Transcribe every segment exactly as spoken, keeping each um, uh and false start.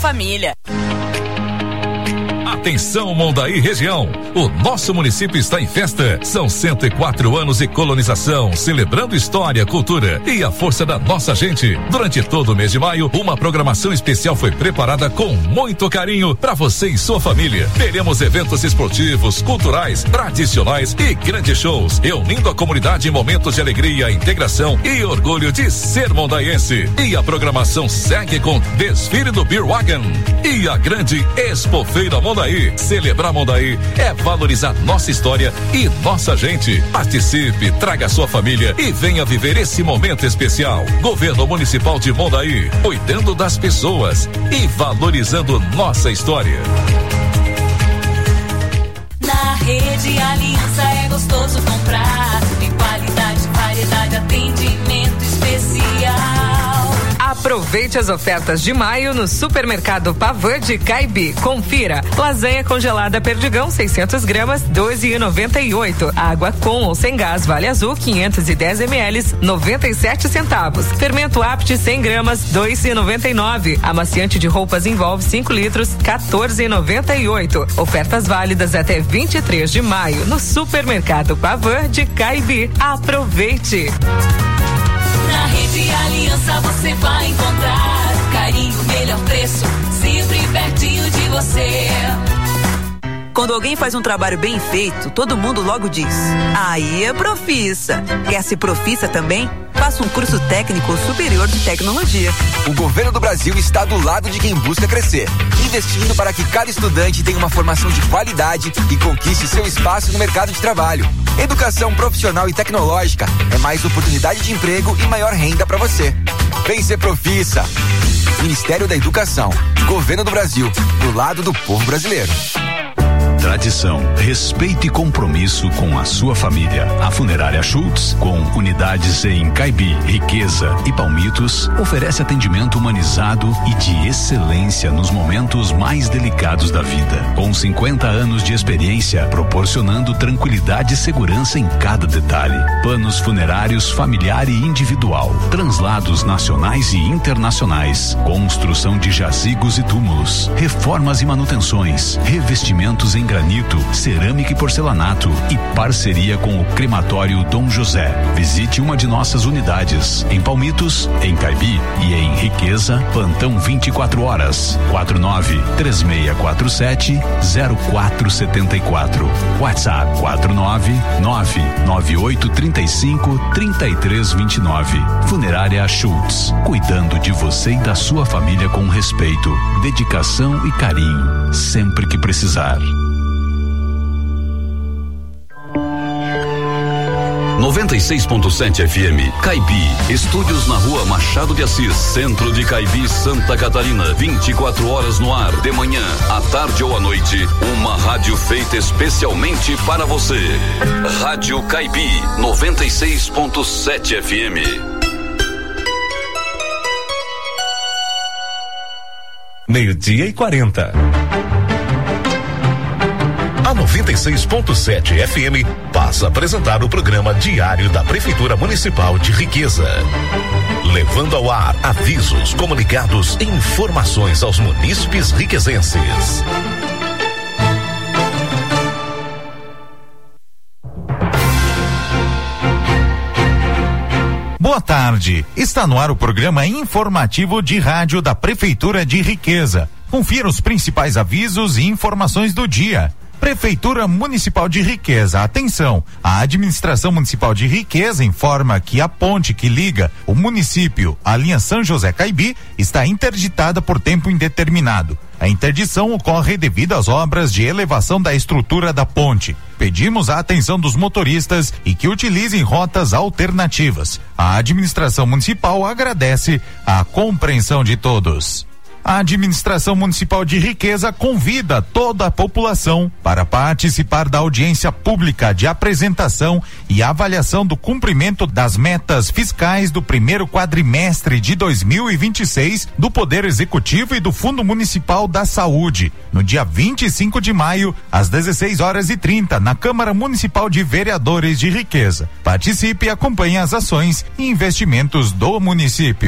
família. Atenção, Mondaí região, o nosso município está em festa, são cento e quatro anos de colonização, celebrando história, cultura e a força da nossa gente. Durante todo o mês de maio, uma programação especial foi preparada com muito carinho para você e sua família. Teremos eventos esportivos, culturais, tradicionais e grandes shows, reunindo a comunidade em momentos de alegria, integração e orgulho de ser mondaiense. E a programação segue com desfile do Beer Wagon e a grande Expofeira Mondaí. Celebrar Mondaí é valorizar nossa história e nossa gente. Participe, traga sua família e venha viver esse momento especial. Governo Municipal de Mondaí, cuidando das pessoas e valorizando nossa história. Na Rede Aliança é gostoso comprar. Tem qualidade, variedade, atendimento especial. Aproveite as ofertas de maio no Supermercado Pavan de Caibi. Confira: lasanha congelada Perdigão seiscentos gramas, doze e noventa e oito. Água com ou sem gás Vale Azul quinhentos e dez mililitros, noventa e sete centavos. Fermento Apt cem gramas, dois e noventa e nove. Amaciante de roupas Envolve cinco litros, quatorze e noventa e oito. Ofertas válidas até vinte e três de maio no Supermercado Pavan de Caibi. Aproveite! Na Rede Aliança você vai encontrar carinho, melhor preço, sempre pertinho de você. Quando alguém faz um trabalho bem feito, todo mundo logo diz: aí é Profissa. Quer ser Profissa também? Faça um curso técnico superior de tecnologia. O governo do Brasil está do lado de quem busca crescer, investindo para que cada estudante tenha uma formação de qualidade e conquiste seu espaço no mercado de trabalho. Educação profissional e tecnológica é mais oportunidade de emprego e maior renda para você. Vem ser Profissa. Ministério da Educação, Governo do Brasil, do lado do povo brasileiro. Tradição, respeito e compromisso com a sua família. A Funerária Schultz, com unidades em Caibi, Riqueza e Palmitos, oferece atendimento humanizado e de excelência nos momentos mais delicados da vida. Com cinquenta anos de experiência, proporcionando tranquilidade e segurança em cada detalhe. Planos funerários familiar e individual, translados nacionais e internacionais, construção de jazigos e túmulos, reformas e manutenções, revestimentos em granito, cerâmica e porcelanato e parceria com o Crematório Dom José. Visite uma de nossas unidades em Palmitos, em Caibi e em Riqueza. Plantão vinte e quatro horas. quatro nove três seis quatro sete zero quatro sete quatro. WhatsApp quatro nove nove nove oito três cinco três três dois nove. Funerária Schultz, cuidando de você e da sua família com respeito, dedicação e carinho, sempre que precisar. noventa e seis ponto sete F M, Caibi, estúdios na rua Machado de Assis, centro de Caibi, Santa Catarina, vinte e quatro horas no ar, de manhã, à tarde ou à noite, uma rádio feita especialmente para você. Rádio Caibi, noventa e seis ponto sete F M. Meio-dia e quarenta. A noventa e seis ponto sete F M passa a apresentar o programa diário da Prefeitura Municipal de Riqueza. Levando ao ar avisos, comunicados e informações aos munícipes riquezenses. Boa tarde, está no ar o programa informativo de rádio da Prefeitura de Riqueza. Confira os principais avisos e informações do dia. Prefeitura Municipal de Riqueza, atenção, a Administração Municipal de Riqueza informa que a ponte que liga o município à linha São José Caibi está interditada por tempo indeterminado. A interdição ocorre devido às obras de elevação da estrutura da ponte. Pedimos a atenção dos motoristas e que utilizem rotas alternativas. A Administração Municipal agradece a compreensão de todos. A Administração Municipal de Riqueza convida toda a população para participar da audiência pública de apresentação e avaliação do cumprimento das metas fiscais do primeiro quadrimestre de dois mil e vinte e seis do Poder Executivo e do Fundo Municipal da Saúde, no dia vinte e cinco de maio, às dezesseis horas e trinta, na Câmara Municipal de Vereadores de Riqueza. Participe e acompanhe as ações e investimentos do município.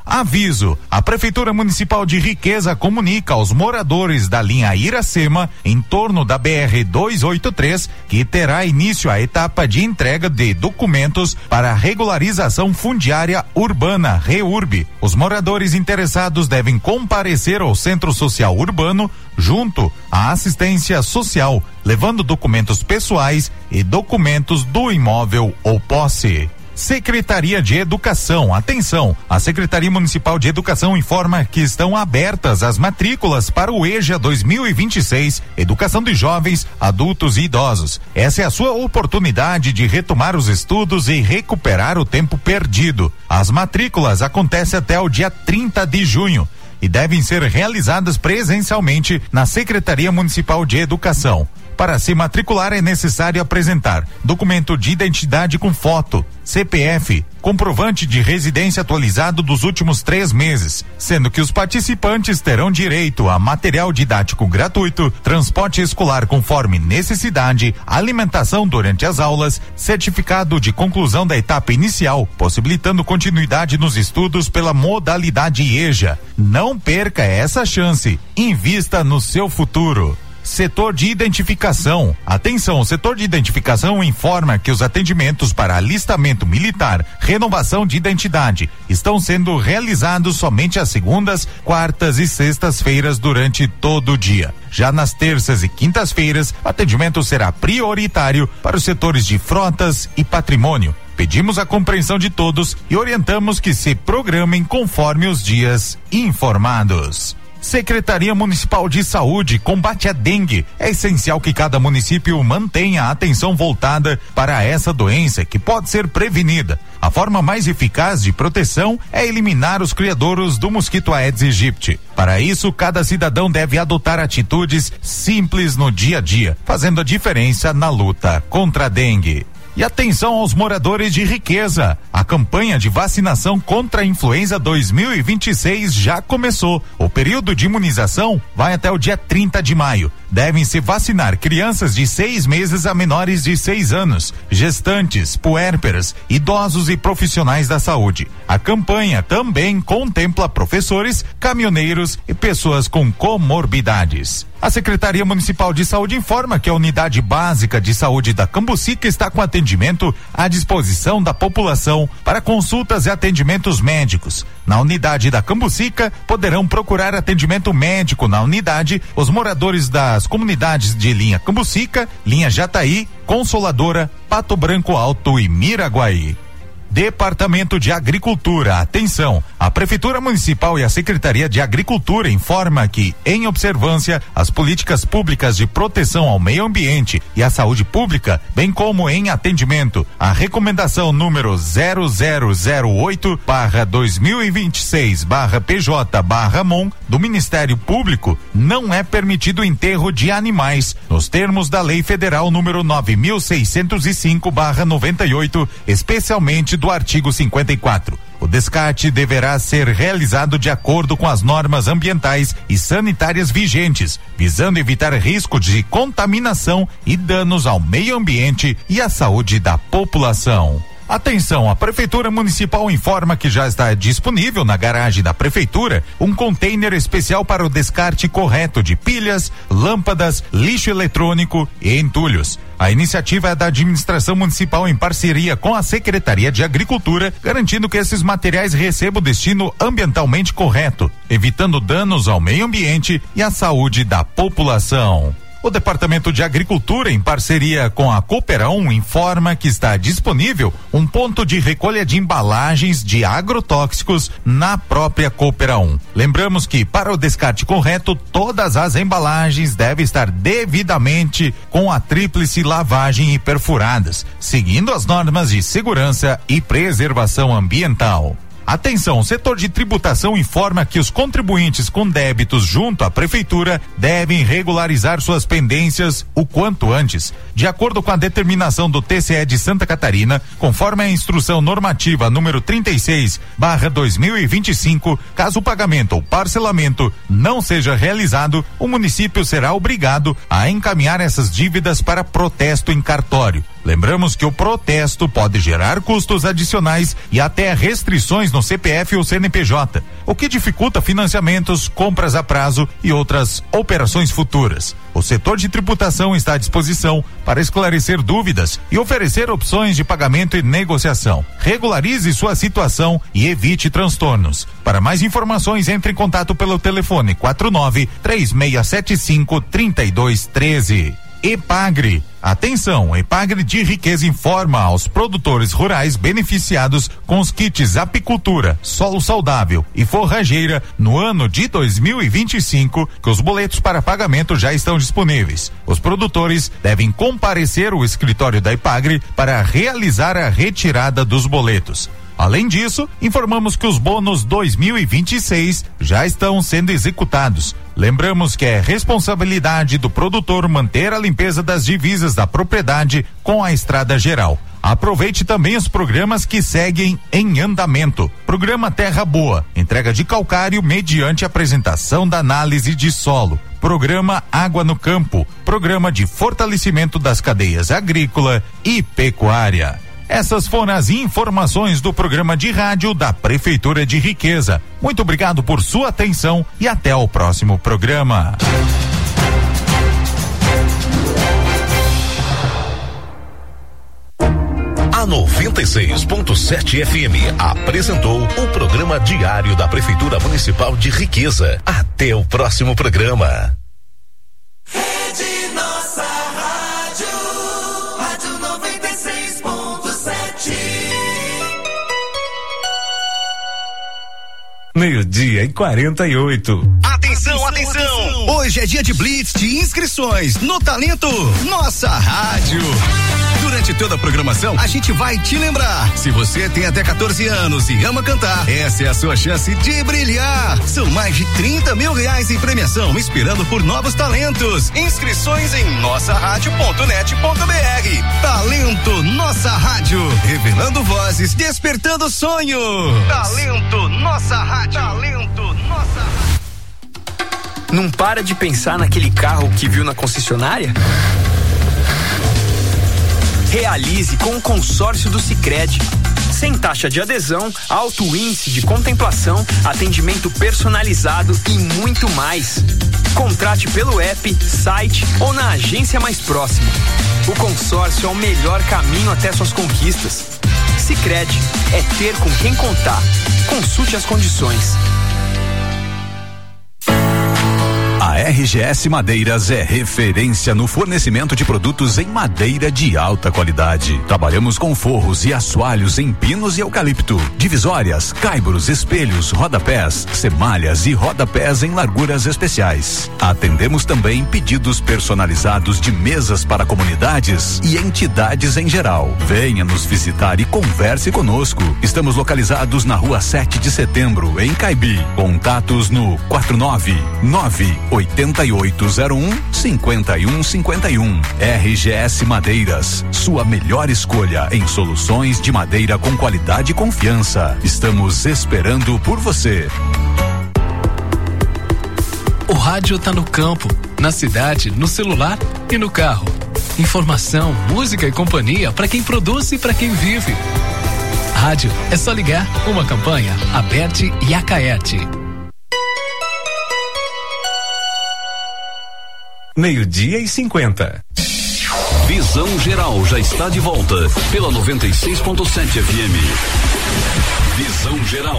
Aviso: a Prefeitura Municipal de Riqueza comunica aos moradores da linha Iracema, em torno da B R duzentos e oitenta e três, que terá início a etapa de entrega de documentos para regularização fundiária urbana, REURB. Os moradores interessados devem comparecer ao Centro Social Urbano junto à assistência social, levando documentos pessoais e documentos do imóvel ou posse. Secretaria de Educação, atenção, a Secretaria Municipal de Educação informa que estão abertas as matrículas para o EJA dois mil e vinte e seis, Educação de Jovens, Adultos e Idosos. Essa é a sua oportunidade de retomar os estudos e recuperar o tempo perdido. As matrículas acontecem até o dia trinta de junho e devem ser realizadas presencialmente na Secretaria Municipal de Educação. Para se matricular é necessário apresentar documento de identidade com foto, C P F, comprovante de residência atualizado dos últimos três meses, sendo que os participantes terão direito a material didático gratuito, transporte escolar conforme necessidade, alimentação durante as aulas, certificado de conclusão da etapa inicial, possibilitando continuidade nos estudos pela modalidade EJA. Não perca essa chance, invista no seu futuro. Setor de identificação. Atenção, o setor de identificação informa que os atendimentos para alistamento militar, renovação de identidade, estão sendo realizados somente às segundas, quartas e sextas-feiras durante todo o dia. Já nas terças e quintas-feiras, atendimento será prioritário para os setores de frotas e patrimônio. Pedimos a compreensão de todos e orientamos que se programem conforme os dias informados. Secretaria Municipal de Saúde combate a dengue. É essencial que cada município mantenha a atenção voltada para essa doença que pode ser prevenida. A forma mais eficaz de proteção é eliminar os criadouros do mosquito Aedes aegypti. Para isso, cada cidadão deve adotar atitudes simples no dia a dia, fazendo a diferença na luta contra a dengue. E atenção aos moradores de Riqueza. A campanha de vacinação contra a influenza dois mil e vinte e seis já começou. O período de imunização vai até o dia trinta de maio. Devem se vacinar crianças de seis meses a menores de seis anos, gestantes, puérperas, idosos e profissionais da saúde. A campanha também contempla professores, caminhoneiros e pessoas com comorbidades. A Secretaria Municipal de Saúde informa que a Unidade Básica de Saúde da Cambucica está com atendimento à disposição da população para consultas e atendimentos médicos. Na unidade da Cambucica, poderão procurar atendimento médico na unidade os moradores das comunidades de linha Cambucica, linha Jataí, Consoladora, Pato Branco Alto e Miraguaí. Departamento de Agricultura, atenção, a Prefeitura Municipal e a Secretaria de Agricultura informa que, em observância às políticas públicas de proteção ao meio ambiente e à saúde pública, bem como em atendimento à recomendação número zero zero zero oito barra dois mil e vinte e seis barra P J barra M O N do Ministério Público, não é permitido o enterro de animais, nos termos da Lei Federal número nove mil seiscentos e cinco barra noventa e oito, especialmente do artigo cinquenta e quatro. O descarte deverá ser realizado de acordo com as normas ambientais e sanitárias vigentes, visando evitar risco de contaminação e danos ao meio ambiente e à saúde da população. Atenção, a Prefeitura Municipal informa que já está disponível na garagem da Prefeitura um container especial para o descarte correto de pilhas, lâmpadas, lixo eletrônico e entulhos. A iniciativa é da Administração Municipal em parceria com a Secretaria de Agricultura, garantindo que esses materiais recebam o destino ambientalmente correto, evitando danos ao meio ambiente e à saúde da população. O Departamento de Agricultura, em parceria com a Cooperão, informa que está disponível um ponto de recolha de embalagens de agrotóxicos na própria Cooperão. Lembramos que, para o descarte correto, todas as embalagens devem estar devidamente com a tríplice lavagem e perfuradas, seguindo as normas de segurança e preservação ambiental. Atenção, o setor de tributação informa que os contribuintes com débitos junto à Prefeitura devem regularizar suas pendências o quanto antes. De acordo com a determinação do T C E de Santa Catarina, conforme a instrução normativa número trinta e seis barra dois mil e vinte e cinco, caso o pagamento ou parcelamento não seja realizado, o município será obrigado a encaminhar essas dívidas para protesto em cartório. Lembramos que o protesto pode gerar custos adicionais e até restrições no C P F ou C N P J, o que dificulta financiamentos, compras a prazo e outras operações futuras. O setor de tributação está à disposição para esclarecer dúvidas e oferecer opções de pagamento e negociação. Regularize sua situação e evite transtornos. Para mais informações, entre em contato pelo telefone quatro nove três seis sete cinco três dois um três. Epagre. Atenção, Epagre de Riqueza informa aos produtores rurais beneficiados com os kits apicultura, solo saudável e forrageira no ano de dois mil e vinte e cinco que os boletos para pagamento já estão disponíveis. Os produtores devem comparecer ao escritório da Epagre para realizar a retirada dos boletos. Além disso, informamos que os bônus dois mil e vinte e seis já estão sendo executados. Lembramos que é responsabilidade do produtor manter a limpeza das divisas da propriedade com a estrada geral. Aproveite também os programas que seguem em andamento. Programa Terra Boa, entrega de calcário mediante apresentação da análise de solo. Programa Água no Campo, programa de fortalecimento das cadeias agrícola e pecuária. Essas foram as informações do programa de rádio da Prefeitura de Riqueza. Muito obrigado por sua atenção e até o próximo programa. A noventa e seis ponto sete F M apresentou o programa diário da Prefeitura Municipal de Riqueza. Até o próximo programa. Rede Nossa Rádio, Rádio noventa e seis ponto sete. Meio-dia e quarenta e oito. Atenção, atenção, atenção! Hoje é dia de blitz de inscrições no Talento Nossa Rádio. Durante toda a programação, a gente vai te lembrar. Se você tem até quatorze anos e ama cantar, essa é a sua chance de brilhar. São mais de trinta mil reais em premiação, esperando por novos talentos. Inscrições em nossa rádio ponto net ponto b r. Talento Nossa Rádio, revelando vozes, despertando sonhos. Talento Nossa Rádio. Talento Nossa Rádio. Não para de pensar naquele carro que viu na concessionária? Realize com o consórcio do Sicredi. Sem taxa de adesão, alto índice de contemplação, atendimento personalizado e muito mais. Contrate pelo app, site ou na agência mais próxima. O consórcio é o melhor caminho até suas conquistas. Sicredi é ter com quem contar. Consulte as condições. A R G S Madeiras é referência no fornecimento de produtos em madeira de alta qualidade. Trabalhamos com forros e assoalhos em pinos e eucalipto, divisórias, caibros, espelhos, rodapés, semalhas e rodapés em larguras especiais. Atendemos também pedidos personalizados de mesas para comunidades e entidades em geral. Venha nos visitar e converse conosco. Estamos localizados na rua sete de setembro, em Caibi. Contatos no quatro nove nove oitenta e oito zero um cinquenta e um cinquenta e um. R G S Madeiras, sua melhor escolha em soluções de madeira com qualidade e confiança. Estamos esperando por você. O rádio tá no campo, na cidade, no celular e no carro. Informação, música e companhia para quem produz e para quem vive. Rádio é só ligar. Uma campanha Aberte e Acaerte. Meio-dia e cinquenta. Visão Geral já está de volta pela noventa e seis ponto sete F M. Visão Geral.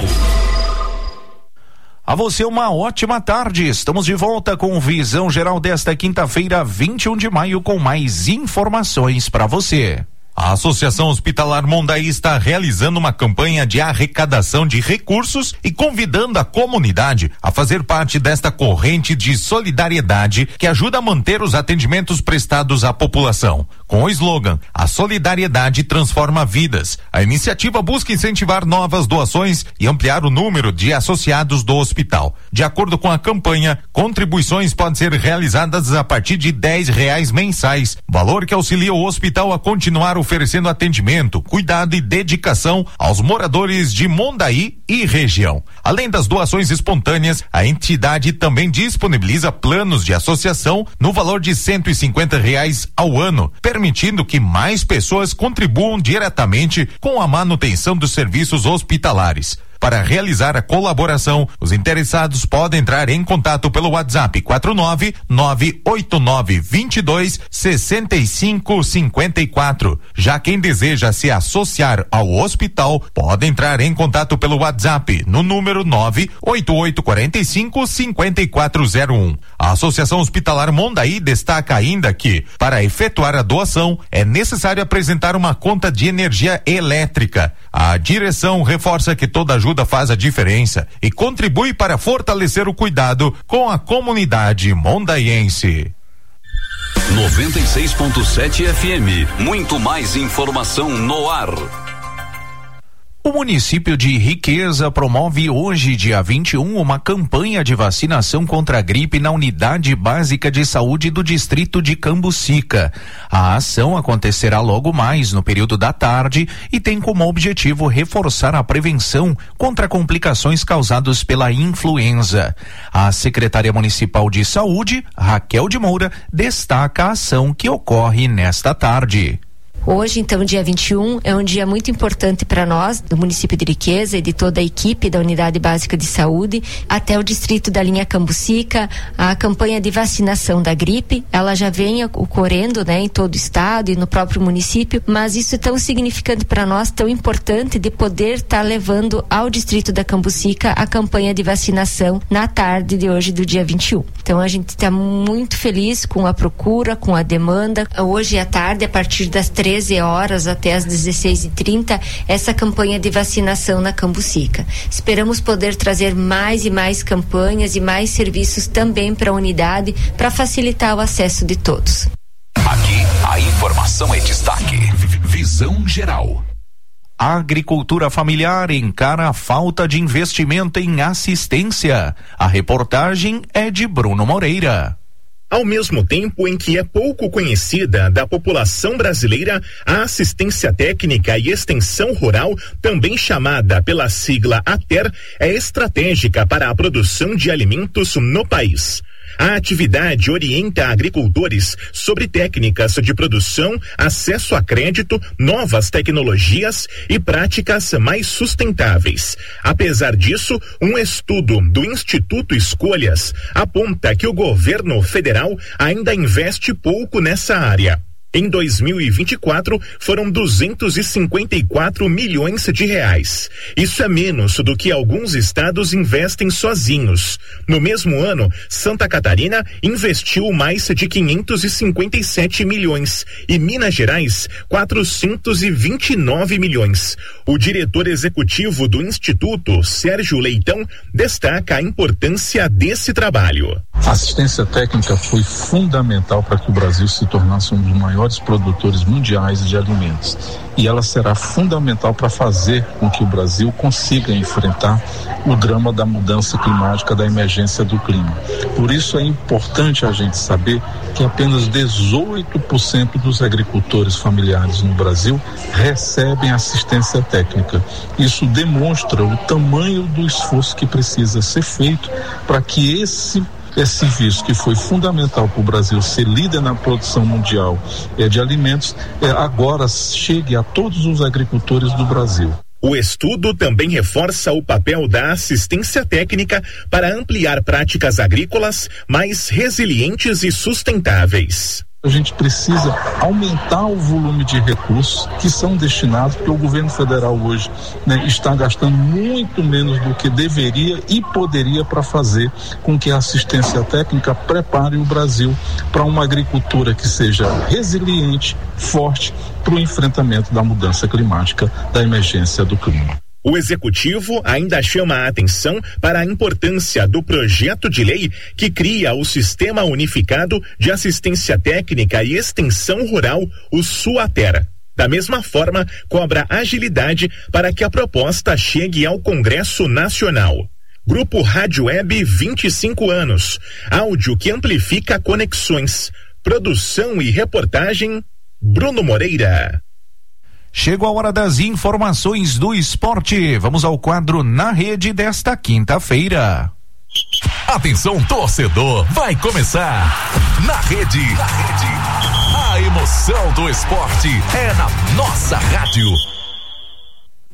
A você uma ótima tarde. Estamos de volta com Visão Geral desta quinta-feira, vinte e um de maio, com mais informações para você. A Associação Hospitalar Mondaí está realizando uma campanha de arrecadação de recursos e convidando a comunidade a fazer parte desta corrente de solidariedade que ajuda a manter os atendimentos prestados à população. Com o slogan "A solidariedade transforma vidas", a iniciativa busca incentivar novas doações e ampliar o número de associados do hospital. De acordo com a campanha, contribuições podem ser realizadas a partir de dez reais mensais, valor que auxilia o hospital a continuar oferecendo atendimento, cuidado e dedicação aos moradores de Mondaí e região. Além das doações espontâneas, a entidade também disponibiliza planos de associação no valor de cento e cinquenta reais ao ano, permitindo que mais pessoas contribuam diretamente com a manutenção dos serviços hospitalares. para realizar a colaboração. Os interessados podem entrar em contato pelo WhatsApp quatro nove nove oito nove dois dois seis cinco cinco quatro. Já quem deseja se associar ao hospital pode entrar em contato pelo WhatsApp no número nove oito oito quatro cinco cinco quatro zero um. A Associação Hospitalar Mondaí destaca ainda que, para efetuar a doação, é necessário apresentar uma conta de energia elétrica. A direção reforça que toda ajuda faz a diferença e contribui para fortalecer o cuidado com a comunidade mondaiense. noventa e seis ponto sete F M. Muito mais informação no ar. O município de Riqueza promove hoje, dia vinte e um, uma campanha de vacinação contra a gripe na Unidade Básica de Saúde do Distrito de Cambucica. A ação acontecerá logo mais no período da tarde e tem como objetivo reforçar a prevenção contra complicações causadas pela influenza. A secretária municipal de saúde, Raquel de Moura, destaca a ação que ocorre nesta tarde. Hoje, então, dia vinte e um, é um dia muito importante para nós, do município de Riqueza e de toda a equipe da Unidade Básica de Saúde, até o distrito da linha Cambucica. A campanha de vacinação da gripe, ela já vem ocorrendo, né, em todo o estado e no próprio município, mas isso é tão significante para nós, tão importante de poder estar tá levando ao distrito da Cambucica a campanha de vacinação na tarde de hoje, do dia vinte e um. Então, a gente está muito feliz com a procura, com a demanda. Hoje à tarde, a partir das treze horas até as dezesseis e trinta, essa campanha de vacinação na Cambucica. Esperamos poder trazer mais e mais campanhas e mais serviços também para a unidade, para facilitar o acesso de todos. Aqui, a informação é destaque. Visão geral. A agricultura familiar encara a falta de investimento em assistência. A reportagem é de Bruno Moreira. Ao mesmo tempo em que é pouco conhecida da população brasileira, a assistência técnica e extensão rural, também chamada pela sigla ATER, é estratégica para a produção de alimentos no país. A atividade orienta agricultores sobre técnicas de produção, acesso a crédito, novas tecnologias e práticas mais sustentáveis. Apesar disso, um estudo do Instituto Escolhas aponta que o governo federal ainda investe pouco nessa área. Em dois mil e vinte e quatro, foram duzentos e cinquenta e quatro milhões de reais. Isso é menos do que alguns estados investem sozinhos. No mesmo ano, Santa Catarina investiu mais de quinhentos e cinquenta e sete milhões e Minas Gerais, quatrocentos e vinte e nove milhões. O diretor executivo do Instituto, Sérgio Leitão, destaca a importância desse trabalho. A assistência técnica foi fundamental para que o Brasil se tornasse um dos maiores produtores mundiais de alimentos. E ela será fundamental para fazer com que o Brasil consiga enfrentar o drama da mudança climática, da emergência do clima. Por isso é importante a gente saber que apenas dezoito por cento dos agricultores familiares no Brasil recebem assistência técnica. Isso demonstra o tamanho do esforço que precisa ser feito para que esse Esse serviço que foi fundamental para o Brasil ser líder na produção mundial é, de alimentos, é, agora chegue a todos os agricultores do Brasil. O estudo também reforça o papel da assistência técnica para ampliar práticas agrícolas mais resilientes e sustentáveis. A gente precisa aumentar o volume de recursos que são destinados, porque o governo federal hoje, né, está gastando muito menos do que deveria e poderia para fazer com que a assistência técnica prepare o Brasil para uma agricultura que seja resiliente, forte, para o enfrentamento da mudança climática, da emergência do clima. O executivo ainda chama a atenção para a importância do projeto de lei que cria o Sistema Unificado de Assistência Técnica e Extensão Rural, o SUATER. Da mesma forma, cobra agilidade para que a proposta chegue ao Congresso Nacional. Grupo Rádio Web, vinte e cinco anos. Áudio que amplifica conexões. Produção e reportagem, Bruno Moreira. Chegou a hora das informações do esporte. Vamos ao quadro Na Rede desta quinta-feira. Atenção, torcedor, vai começar Na Rede. Na Rede. A emoção do esporte é na nossa rádio.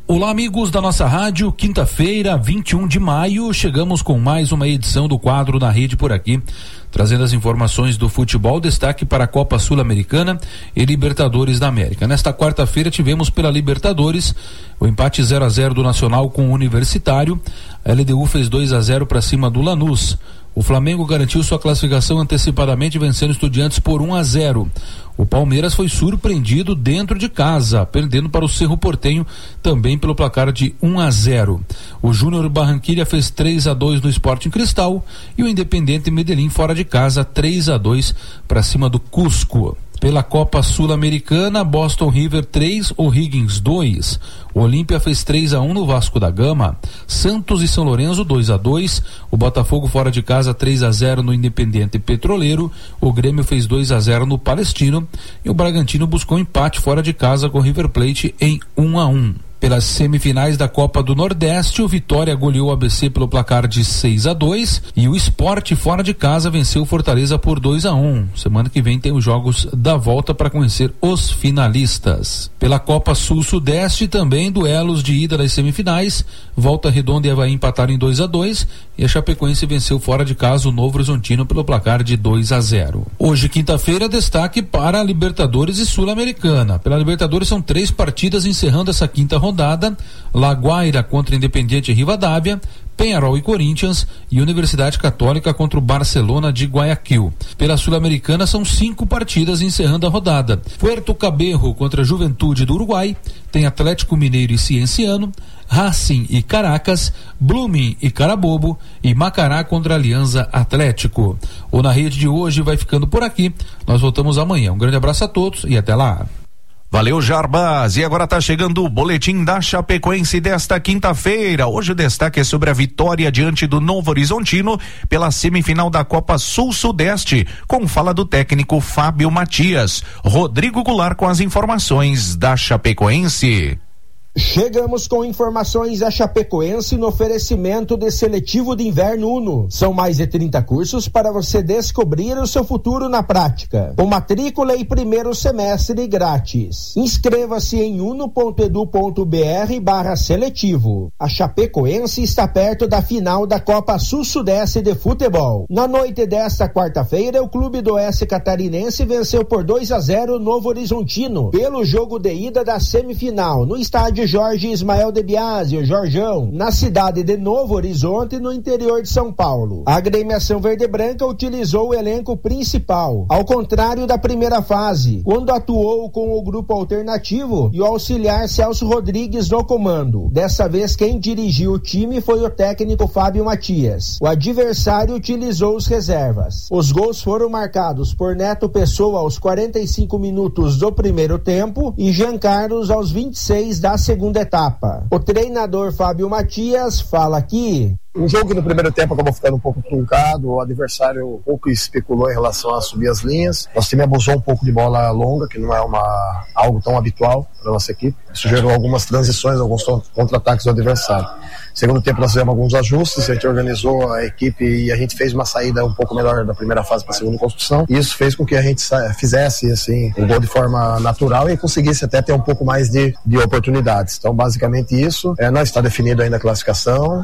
Olá, amigos da nossa rádio, quinta-feira, vinte e um de maio, chegamos com mais uma edição do quadro Na Rede por aqui, trazendo as informações do futebol, destaque para a Copa Sul-Americana e Libertadores da América. Nesta quarta-feira tivemos pela Libertadores o empate zero a zero do Nacional com o Universitário, a L D U fez dois a zero para cima do Lanús. O Flamengo garantiu sua classificação antecipadamente, vencendo Estudiantes por um a zero. O Palmeiras foi surpreendido dentro de casa, perdendo para o Cerro Porteño também pelo placar de um a zero. O Júnior Barranquilla fez três a dois no Sporting Cristal e o Independente Medellín fora de casa três a dois para cima do Cusco. Pela Copa Sul-Americana, Boston River três, O'Higgins dois. O Olímpia fez três a um no Vasco da Gama. Santos e São Lourenço dois a dois. O Botafogo fora de casa três a zero no Independente Petroleiro. O Grêmio fez dois a zero no Palestino. E o Bragantino buscou empate fora de casa com o River Plate em um a um. Pelas semifinais da Copa do Nordeste, o Vitória goleou o A B C pelo placar de seis a dois e o Sport fora de casa venceu o Fortaleza por dois a um. Semana que vem tem os jogos da volta para conhecer os finalistas. Pela Copa Sul-Sudeste também duelos de ida das semifinais. Volta Redonda e Avaí empataram em dois a dois e a Chapecoense venceu fora de casa o Novo Horizontino pelo placar de dois a zero. Hoje, quinta-feira, destaque para a Libertadores e Sul-Americana. Pela Libertadores são três partidas encerrando essa quinta rodada. rodada, La Guaira contra Independiente Rivadavia, Peñarol e Corinthians e Universidade Católica contra o Barcelona de Guayaquil. Pela Sul-Americana são cinco partidas encerrando a rodada. Puerto Cabello contra Juventude do Uruguai, tem Atlético Mineiro e Cienciano, Racing e Caracas, Blooming e Carabobo e Macará contra Alianza Atlético. O Na Rede de hoje vai ficando por aqui. Nós voltamos amanhã. Um grande abraço a todos e até lá. Valeu, Jarbas. E agora tá chegando o boletim da Chapecoense desta quinta-feira. Hoje o destaque é sobre a vitória diante do Novo Horizontino pela semifinal da Copa Sul-Sudeste, com fala do técnico Fábio Matias. Rodrigo Goulart com as informações da Chapecoense. Chegamos com informações da Chapecoense no oferecimento de Seletivo de Inverno Uno. São mais de trinta cursos para você descobrir o seu futuro na prática. Com matrícula e primeiro semestre grátis. Inscreva-se em uno ponto edu ponto br barra seletivo. A Chapecoense está perto da final da Copa Sul-Sudeste de Futebol. Na noite desta quarta-feira, o Clube do Oeste Catarinense venceu por dois a zero o Novo Horizontino pelo jogo de ida da semifinal no estádio Jorge Ismael de Biasi, o Jorjão, na cidade de Novo Horizonte, no interior de São Paulo. A agremiação verde-branca utilizou o elenco principal, ao contrário da primeira fase, quando atuou com o grupo alternativo e o auxiliar Celso Rodrigues no comando. Dessa vez, quem dirigiu o time foi o técnico Fábio Matias. O adversário utilizou os reservas. Os gols foram marcados por Neto Pessoa aos quarenta e cinco minutos do primeiro tempo e Jean Carlos aos vinte e seis da segunda etapa. O treinador Fábio Matias fala aqui. Um jogo que no primeiro tempo acabou ficando um pouco truncado, o adversário um pouco especulou em relação a subir as linhas. Nosso time abusou um pouco de bola longa, que não é uma, algo tão habitual para a nossa equipe. Isso gerou algumas transições, alguns contra-ataques do adversário. Segundo tempo nós fizemos alguns ajustes, a gente organizou a equipe e a gente fez uma saída um pouco melhor da primeira fase para a segunda construção. E isso fez com que a gente fizesse assim, um gol de forma natural e conseguisse até ter um pouco mais de, de oportunidades. Então basicamente isso, é, não está definido ainda a classificação,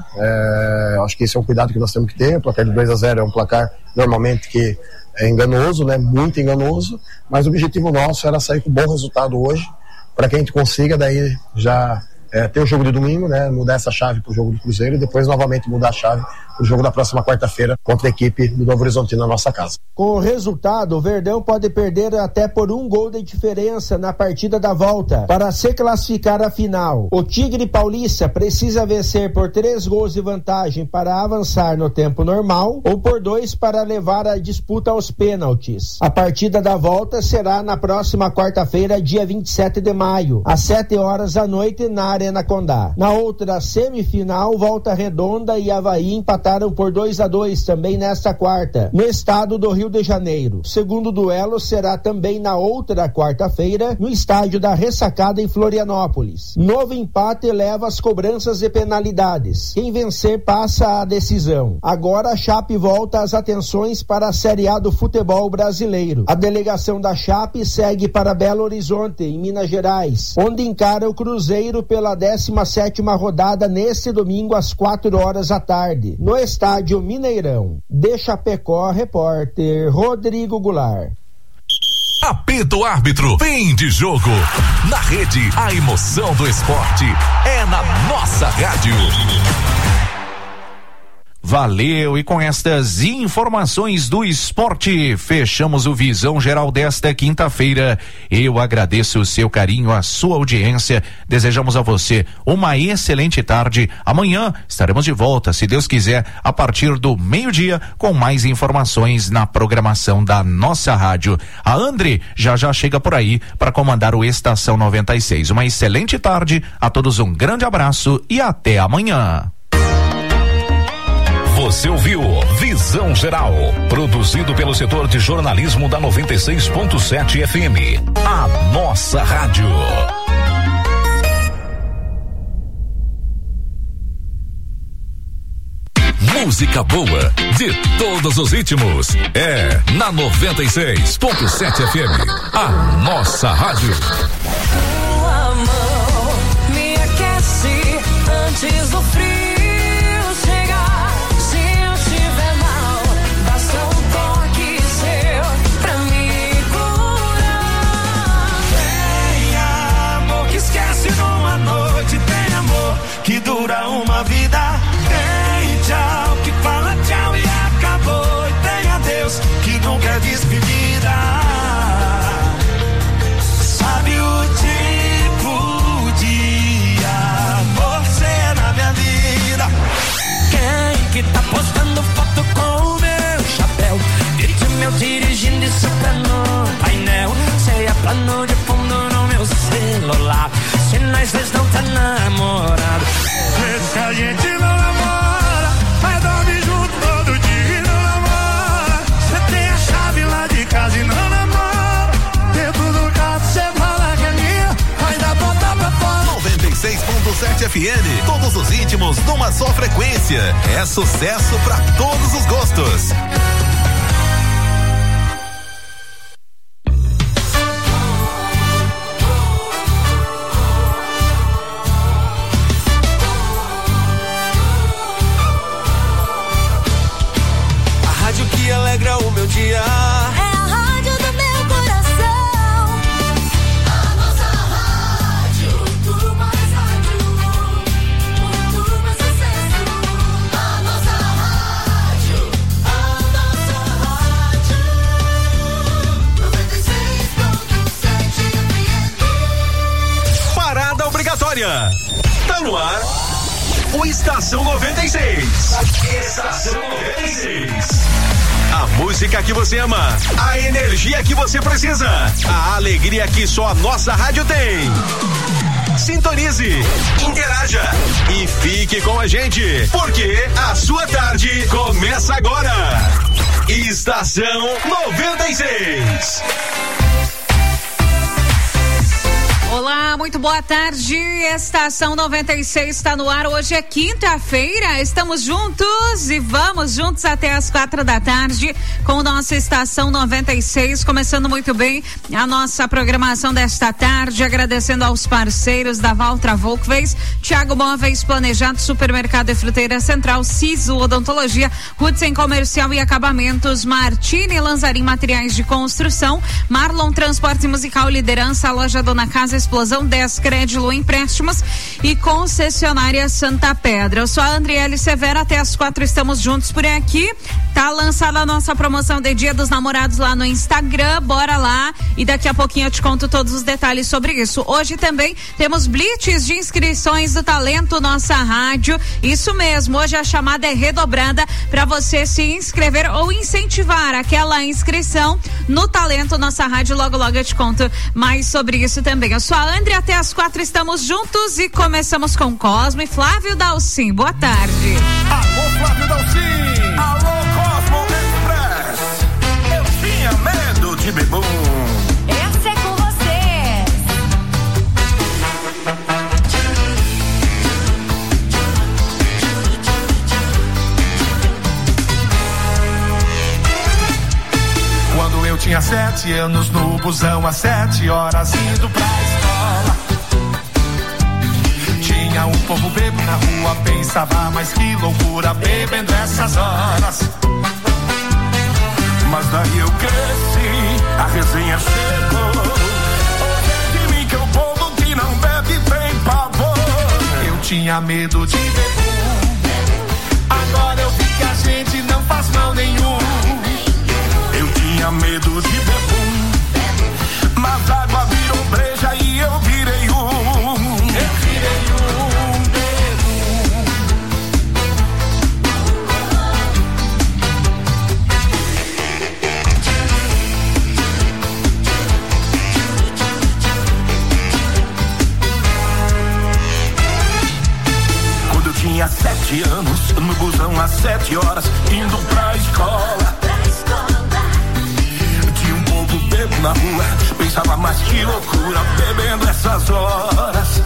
é, acho que esse é um cuidado que nós temos que ter. O placar de dois a zero é um placar normalmente que é enganoso, né? Muito enganoso, mas o objetivo nosso era sair com um bom resultado hoje, para que a gente consiga daí já é, ter o jogo de domingo, né? Mudar essa chave para o jogo do Cruzeiro e depois novamente mudar a chave para o jogo da próxima quarta-feira contra a equipe do Novo Horizontino na nossa casa. Com o resultado, o Verdão pode perder até por um gol de diferença na partida da volta para se classificar à final. O Tigre Paulista precisa vencer por três gols de vantagem para avançar no tempo normal ou por dois para levar a disputa aos pênaltis. A partida da volta será na próxima quarta-feira, dia vinte e sete de maio, às sete horas da noite na Arena Condá. Na outra semifinal, Volta Redonda e Avaí empataram por dois a dois também nesta quarta, no estado do Rio de Janeiro. O segundo duelo será também na outra quarta-feira, no estádio da Ressacada em Florianópolis. Novo empate leva as cobranças de penalidades. Quem vencer passa a decisão. Agora a Chape volta as atenções para a Série A do futebol brasileiro. A delegação da Chape segue para Belo Horizonte, em Minas Gerais, onde encara o Cruzeiro pela pela décima sétima rodada neste domingo às quatro horas da tarde, no estádio Mineirão. De Chapecó, repórter Rodrigo Goulart. Apita o árbitro, fim de jogo. Na rede, a emoção do esporte é na nossa rádio. Valeu, e com estas informações do esporte, fechamos o Visão Geral desta quinta-feira. Eu agradeço o seu carinho, a sua audiência. Desejamos a você uma excelente tarde. Amanhã estaremos de volta, se Deus quiser, a partir do meio-dia, com mais informações na programação da nossa rádio. A André já já chega por aí para comandar o Estação noventa e seis. Uma excelente tarde, a todos um grande abraço e até amanhã. Você ouviu Visão Geral, produzido pelo setor de jornalismo da noventa e seis ponto sete F M. A nossa rádio. Música boa de todos os ritmos é na noventa e seis ponto sete F M. A nossa rádio. Tua mão me aquece antes do frio. Que dura uma vida. Tem tchau, que fala tchau e acabou. E tem adeus, que nunca é despedida. Sabe o tipo de amor ser na minha vida? Quem que tá postando foto com o meu chapéu? Vídeo meu dirigindo isso tá no painel. Sei a plano de fundo no meu celular. Se nós dois não tá namorado, se a gente não namora, mas dorme junto todo dia e não namora. Você tem a chave lá de casa e não namora. Dentro do carro você fala que é minha, ainda bota pra fora. noventa e seis ponto sete F M, todos os ritmos numa só frequência. É sucesso pra todos os gostos. Alegra o meu dia. É a rádio do meu coração. A nossa rádio, muito mais rádio, muito mais sucesso. A nossa rádio, a nossa rádio, noventa e seis ponto sete F M. Parada obrigatória. Tá no ar o Estação noventa e seis. Estação noventa e seis. A música que você ama, a energia que você precisa, a alegria que só a nossa rádio tem. Sintonize, interaja e fique com a gente, porque a sua tarde começa agora. Estação noventa e seis. Olá, muito boa tarde. Estação noventa e seis está no ar. Hoje é quinta-feira. Estamos juntos e vamos juntos até as quatro da tarde com nossa Estação noventa e seis. Começando muito bem a nossa programação desta tarde. Agradecendo aos parceiros da Valtra Volkswagen, Thiago Móveis Planejado, Supermercado e Fruteira Central, Siso Odontologia, Hudson Comercial e Acabamentos, Martini Lanzarim Materiais de Construção, Marlon Transporte Musical, Liderança, Loja Dona Casa, Explosão dez, Crédito Empréstimos e Concessionária Santa Pedra. Eu sou a Andriele Severo, até as quatro estamos juntos por aqui. Tá lançada a nossa promoção de Dia dos Namorados lá no Instagram, bora lá e daqui a pouquinho eu te conto todos os detalhes sobre isso. Hoje também temos blitz de inscrições do Talento Nossa Rádio, isso mesmo, hoje a chamada é redobrada para você se inscrever ou incentivar aquela inscrição no Talento Nossa Rádio. Logo logo eu te conto mais sobre isso também. Eu sou a André, até as quatro estamos juntos e começamos com Cosmo e Flávio Dalcin. Boa tarde. Alô, Flávio Dalcin. Alô, Cosmo Express. Eu tinha medo de bebum. Essa é com você. Quando eu tinha sete anos no busão, às sete horas indo pra escola, tinha um povo bebo na rua, pensava, mas que loucura bebendo essas horas. Mas daí eu cresci, a resenha chegou. Hoje de mim que o povo que não bebe tem pavor. Eu tinha medo de beber, agora eu vi que a gente não faz mal nenhum. Eu tinha medo de beber, mas a água virou breja e eu virei um. Eu virei um bebum. Quando eu tinha sete anos, no busão às sete horas, indo pra escola. Bebo na rua, pensava, mas que loucura bebendo essas horas.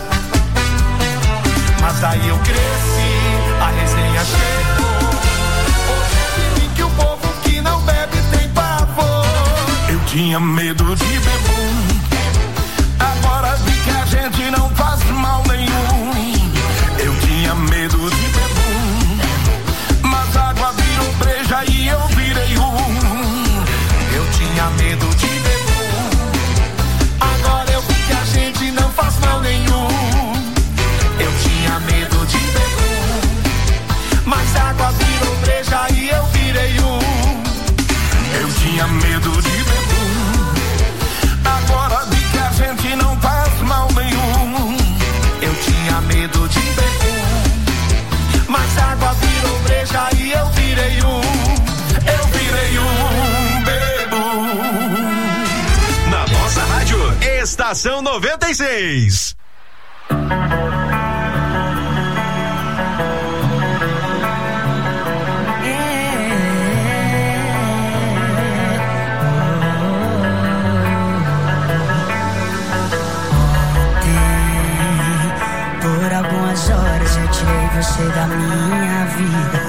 Mas aí eu cresci, a resenha chegou. Hoje eu vi que o povo que não bebe tem pavor. Eu tinha medo de bebum, agora vi que a gente não faz mal nenhum. Eu tinha medo de bebum, mas a água virou breja e eu virei um. Eu tinha medo de bebum, agora eu vi que a gente não faz mal nenhum. Eu tinha medo de bebum, mas a água virou breja e eu virei um. Eu tinha medo de bebum, agora vi que a gente não faz mal nenhum. Eu tinha medo de bebum, mas a água virou breja e eu virei um. Eu virei um bebum. Na nossa rádio, Estação noventa e seis. Por algumas horas eu tirei você da minha vida.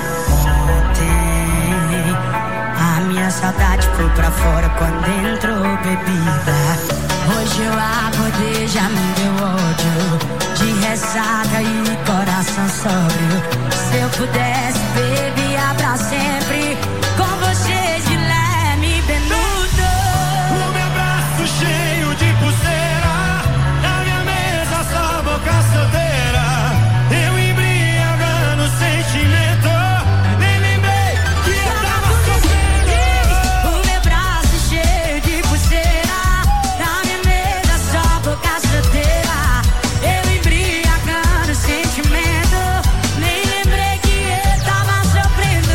Ontem a minha saudade foi pra fora quando entrou bebida. Hoje eu acordei, já me deu ódio, de ressaca e coração sóbrio. Se eu pudesse, bebia pra sempre, com você, Guilherme Benuto. O meu braço cheio de pulseira, na minha mesa só boca solteira. Eu embriagando o sentimento, nem lembrei que eu tava sofrendo. O meu braço cheio de pulseira, na minha mesa só boca solteira. Eu embriagando o sentimento, nem lembrei que eu tava sofrendo.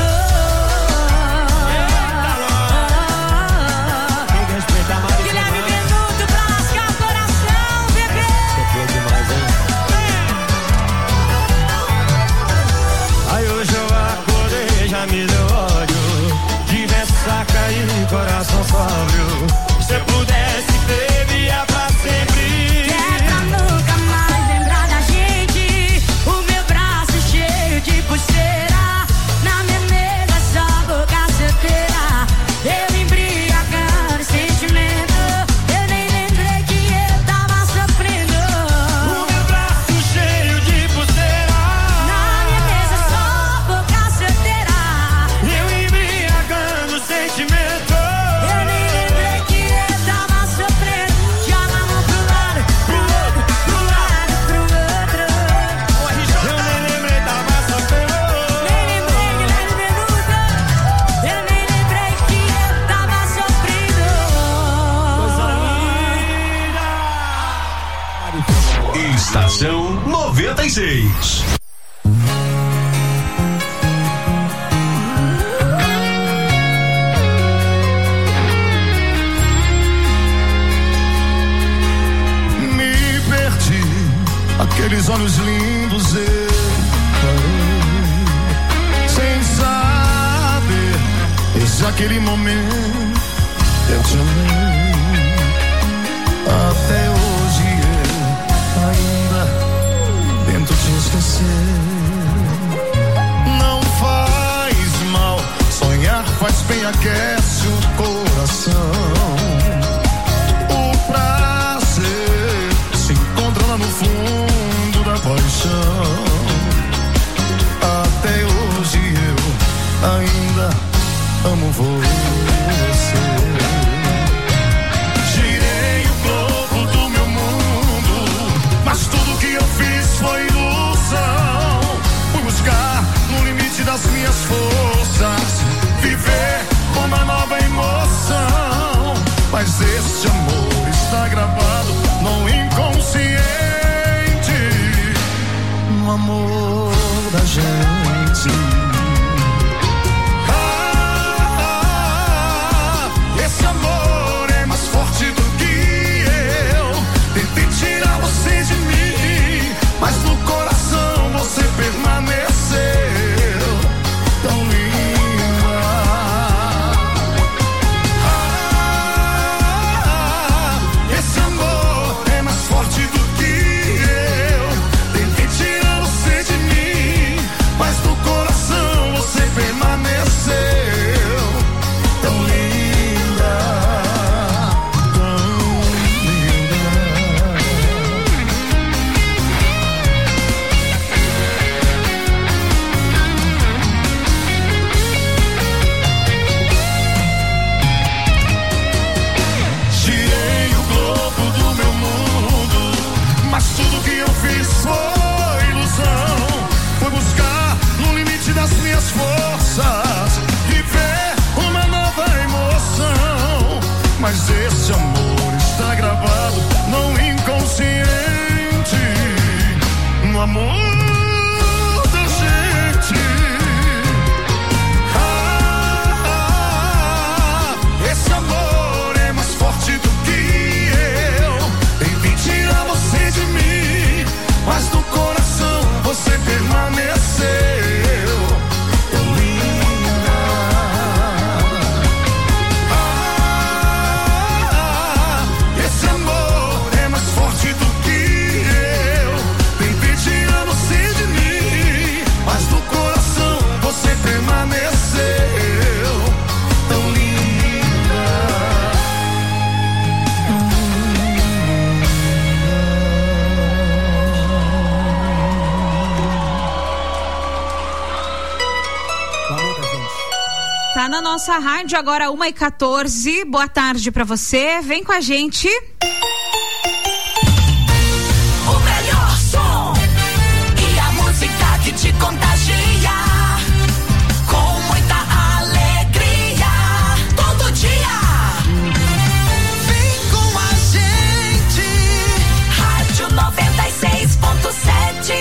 Guilherme Benuto pra lascar o coração, bebê. Sofreu demais, hein? Aí hoje eu acordei, já me deu ódio, de ressaca e coração sóbrio. Se eu pudesse, bebia pra sempre. É pra nunca mais lembrar da gente. O meu braço cheio de pulseira, na minha mesa só boca solteira. Eu embriagando o sentimento, eu nem lembrei que eu tava sofrendo. O meu braço cheio de pulseira, na minha mesa só boca solteira. eu embriagando o sentimento. Eu nem lembrei que eu tava sofrendo. Joga a mão pro lado, pro outro, pro lado, pro outro. Eu nem lembrei, tava sofrendo. Nem lembrei, Guilherme Benuto. Eu nem lembrei que eu tava sofrendo. Estação noventa e seis. Me perdi, aqueles olhos lindos eu parei, sem saber, desde aquele momento eu te amei. Até hoje eu ainda tento te esquecer. Não faz mal, sonhar faz bem, aquece o coração. O prazer se encontra lá no fundo da paixão. amo você. Girei o globo do meu mundo, mas tudo que eu fiz foi ilusão. Fui buscar no limite das minhas forças, viver uma nova emoção. Mas este amor está gravado no inconsciente, no amor da gente. Ah, esse amor é mais forte do que eu. Tentei tirar você de mim, mas no coração você permaneceu. Tão linda. Ah, esse amor é mais forte do que eu. Tentei tirar você de mim, mas no coração você permaneceu. Tão linda, tão linda. Girei o globo do meu mundo, mas tudo que eu fiz foi ilusão. Foi buscar no limite das minhas forças, viver uma nova emoção. Mas esse amor está gravado no inconsciente, no amor da gente. Ah, esse amor é mais forte do que eu. Tentei tirar você de mim, mas no coração você permaneceu. Tão linda. Ah, esse amor é mais forte do que eu. Tentei tirar você de mim, mas no coração você permaneceu. Tão linda. Tá na nossa rádio agora, uma e quatorze. Boa tarde pra você. Vem com a gente. O melhor som e a música que te contagia, com muita alegria, todo dia. Vem com a gente, Rádio noventa e seis ponto sete.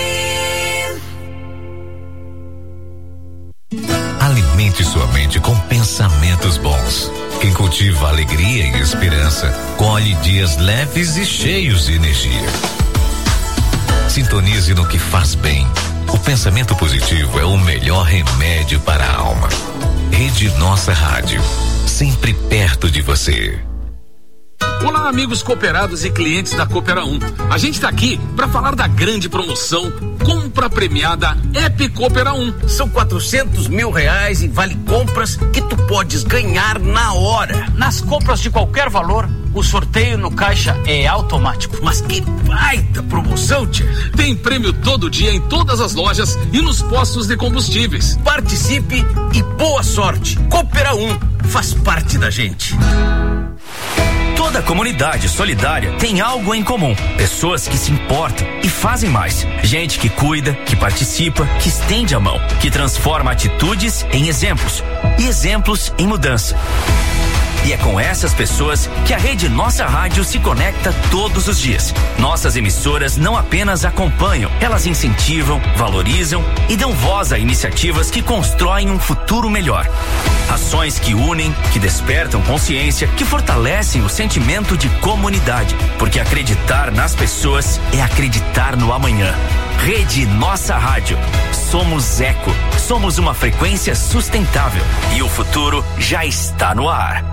Alimente sua mente com pensamentos bons. Quem cultiva alegria e esperança, colhe dias leves e cheios de energia. Sintonize no que faz bem. O pensamento positivo é o melhor remédio para a alma. Rede Nossa Rádio, sempre perto de você. Olá, amigos cooperados e clientes da Coopera um. A gente está aqui para falar da grande promoção Compra Premiada App Coopera um. São quatrocentos mil reais em vale compras que tu podes ganhar na hora. Nas compras de qualquer valor, o sorteio no caixa é automático. Mas que baita promoção, tia! Tem prêmio todo dia em todas as lojas e nos postos de combustíveis. Participe e boa sorte. Coopera um faz parte da gente. Toda comunidade solidária tem algo em comum. Pessoas que se importam e fazem mais. Gente que cuida, que participa, que estende a mão, que transforma atitudes em exemplos e exemplos em mudança. E é com essas pessoas que a Rede Nossa Rádio se conecta todos os dias. Nossas emissoras não apenas acompanham, elas incentivam, valorizam e dão voz a iniciativas que constroem um futuro melhor. Ações que unem, que despertam consciência, que fortalecem o sentimento de comunidade. Porque acreditar nas pessoas é acreditar no amanhã. Rede Nossa Rádio. Somos eco. Somos uma frequência sustentável. E o futuro já está no ar.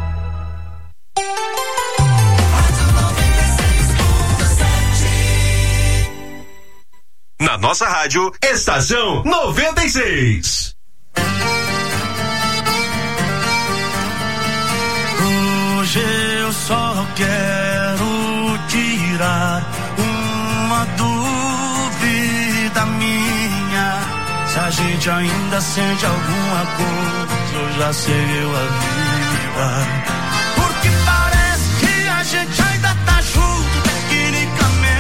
Na nossa rádio, Estação noventa e seis. Hoje eu só quero tirar uma dúvida minha, se a gente ainda sente alguma coisa eu já seguiu a vida. Porque parece que a gente ainda tá junto tecnicamente.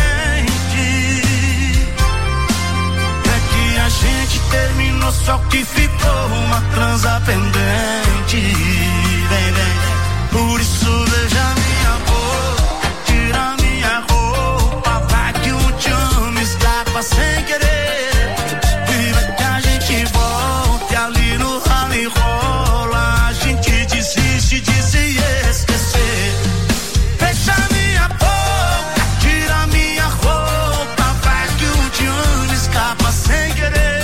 É que a gente terminou, só que ficou uma transa pendente. Vem, vem. Por isso beija minha boca, tira minha roupa, vai que o te amo escapa sem querer. E vai que a gente volte ali no rala e rola, a gente desiste de se esquecer. Beija minha boca, tira minha roupa, vai que o te amo escapa sem querer.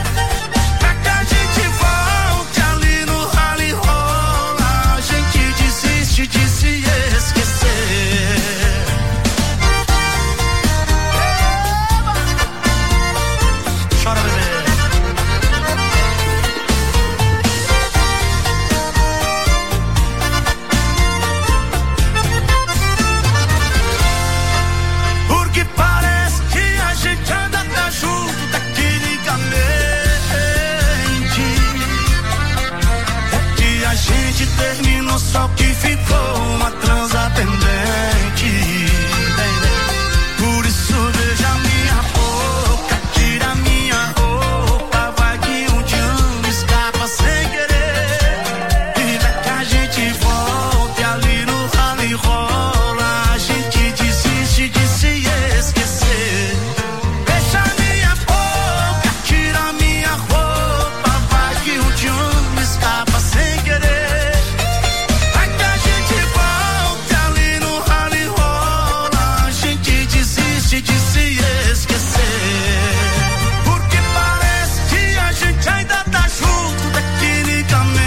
De se esquecer. Chora, bebê. Porque parece que a gente anda tá junto tecnicamente. É que a gente terminou, só que ficou uma transa pendente. Por isso beija minha boca, tira minha roupa, vai que um dia me escapa sem querer. E vai que a gente volte ali no rala e rola, a gente desiste de se esquecer. Beija minha boca, tira minha roupa, vai que um dia me escapa sem querer. De se esquecer. Porque parece que a gente ainda tá junto tecnicamente.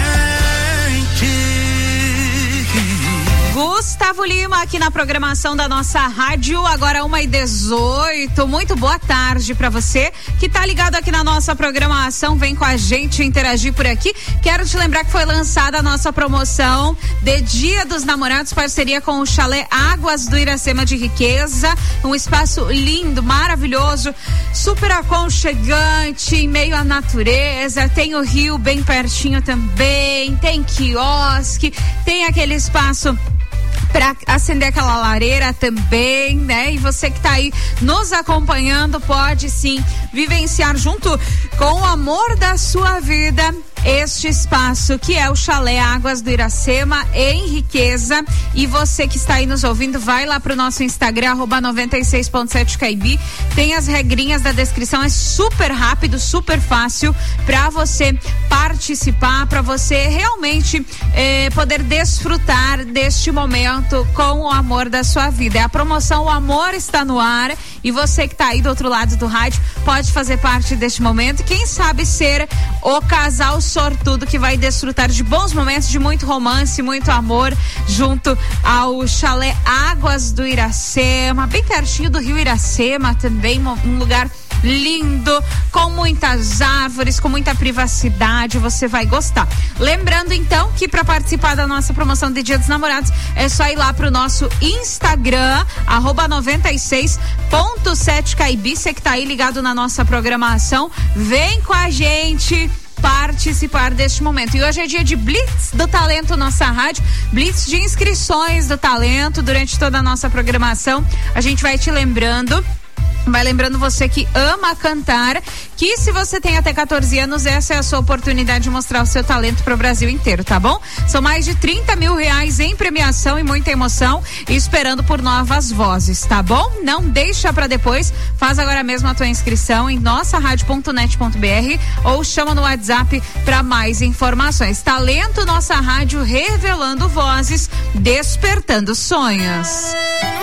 Gustavo Lima aqui na programação da nossa rádio, agora uma e dezoito. Muito boa tarde pra você que tá ligado aqui na nossa programação, vem com a gente interagir por aqui. Quero te lembrar que foi lançada a nossa promoção de Dia dos Namorados, parceria com o Chalé Águas do Iracema de Riqueza, um espaço lindo, maravilhoso, super aconchegante, em meio à natureza, tem o rio bem pertinho também, tem quiosque, tem aquele espaço para acender aquela lareira também, né? E você que tá aí nos acompanhando pode sim vivenciar junto com o amor da sua vida este espaço que é o Chalé Águas do Iracema em Riqueza. E você que está aí nos ouvindo, vai lá pro nosso Instagram, arroba noventa e seis ponto sete Caibi. Tem as regrinhas da descrição, é super rápido, super fácil para você participar, para você realmente eh, poder desfrutar deste momento com o amor da sua vida. É a promoção O Amor Está no Ar, e você que está aí do outro lado do rádio pode fazer parte deste momento, quem sabe ser o casal sortudo que vai desfrutar de bons momentos, de muito romance, muito amor, junto ao Chalé Águas do Iracema, bem pertinho do rio Iracema também, um lugar lindo, com muitas árvores, com muita privacidade, você vai gostar. Lembrando então que para participar da nossa promoção de Dia dos Namorados é só ir lá pro nosso Instagram, arroba noventa e seis ponto sete Caibi, você que tá aí ligado na nossa programação, vem com a gente participar deste momento. E hoje é dia de Blitz do Talento, nossa rádio, Blitz de inscrições do talento durante toda a nossa programação. A gente vai te lembrando Vai lembrando você que ama cantar, que se você tem até quatorze anos, essa é a sua oportunidade de mostrar o seu talento para o Brasil inteiro, tá bom? São mais de trinta mil reais em premiação e muita emoção, esperando por novas vozes, tá bom? Não deixa para depois, faz agora mesmo a tua inscrição em nossa rádio ponto net ponto br ou chama no WhatsApp para mais informações. Talento Nossa Rádio, revelando vozes, despertando sonhos.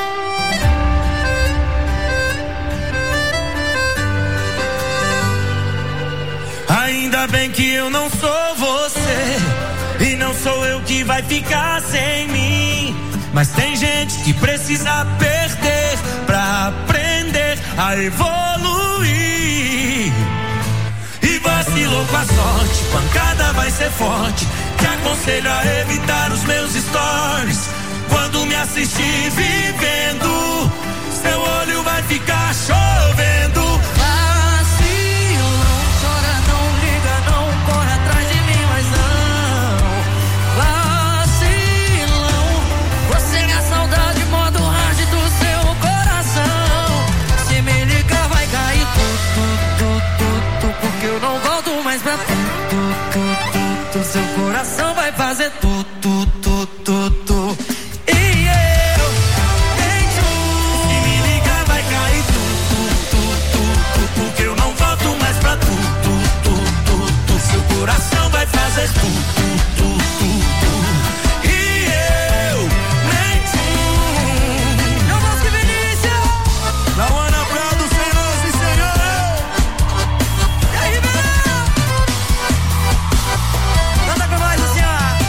Ainda bem que eu não sou você, e não sou eu que vai ficar sem mim. Mas tem gente que precisa perder pra aprender a evoluir. E vacilou com a sorte, pancada vai ser forte. Te aconselho a evitar os meus stories. Quando me assistir vivendo, seu olho vai ficar chovendo. Corre atrás de mim, mas coração vai fazer tu, tu, tu, tu, tu. E eu nem tu, se me ligar vai cair tu, tu, tu, tu, tu, porque eu não volto mais pra tu, tu, tu, tu, tu. Seu coração vai fazer tu, tu, tu, tu, tu. E eu nem tu. Eu gosto de Vinícius. Na Ana Prado, senhoras e senhores. E aí, Ribeirão? Manda pra mais assim, ó.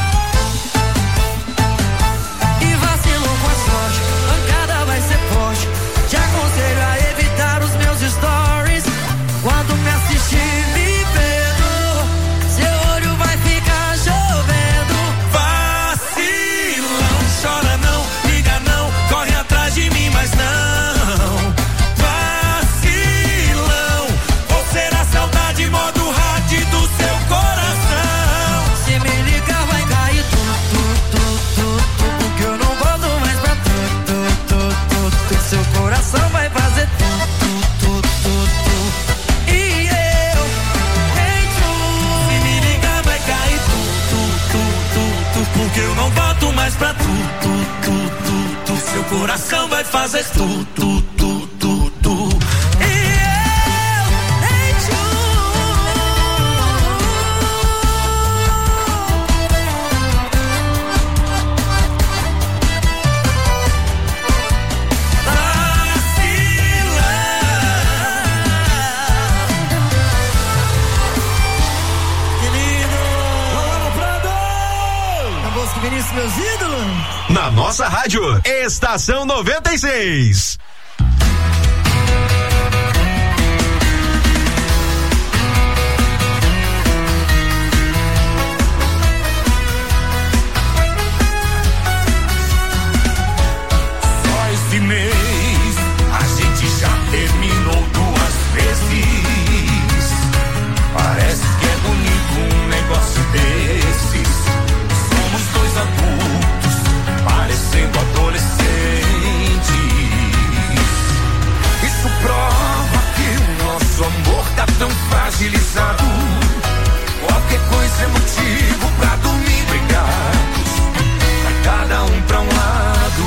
E vacilou com a sorte, pancada vai ser forte. Te aconselho a evitar os meus stories. Quando me assistir me vendo, seu olho vai ficar chovendo. Vacilão, chora não, liga não, corre atrás de mim, mas não. Vacilão, ou será saudade modo hard do seu coração? Se me ligar vai cair tu, tu, tu, tu, tu, porque eu não volto mais pra tu, tu, tu, tu, tu. Seu coração vai fazer tu, tu, tu, tu, tu. E eu nem tu. Se me ligar vai cair tu, tu, tu, tu, tu, porque eu não volto mais pra tu, tu, tu, tu, tu. Seu coração vai fazer tu, tu, tu, tu, tu. E eu nem tu. Vinícius, meus ídolos. Na nossa rádio, Estação noventa e seis. Só esse mês a gente já terminou duas vezes. Parece que é bonito um negócio desses. Somos dois adultos, parecendo adolescentes. Isso prova que o nosso amor tá tão fragilizado. Qualquer coisa é motivo pra dormir brigados. Vai cada um pra um lado.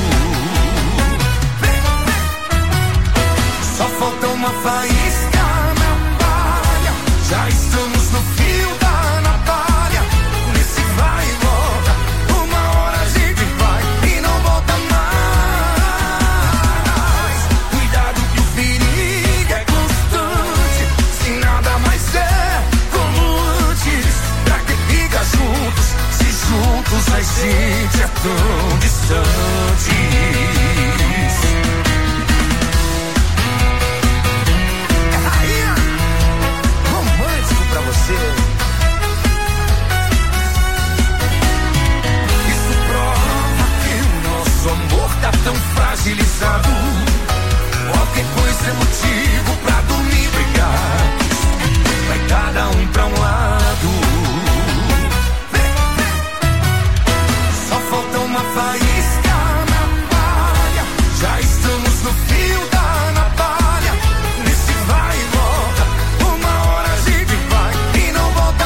Só falta uma faísca na palha. Já estamos no fio da navalha. Nesse vai e volta, uma hora a gente vai e não volta mais. Cuidado que o perigo é constante. Se nada mais é como antes. Pra que fica juntos, se juntos a gente é tão distante. É rainha, romântico pra você. Isso prova que o nosso amor tá tão fragilizado. Qualquer coisa é motivo pra dormir brigados. Vai cada um pra um lado. Só falta uma faísca na palha. Já estamos no fio da navalha. Nesse vai e volta, uma hora a gente vai e não volta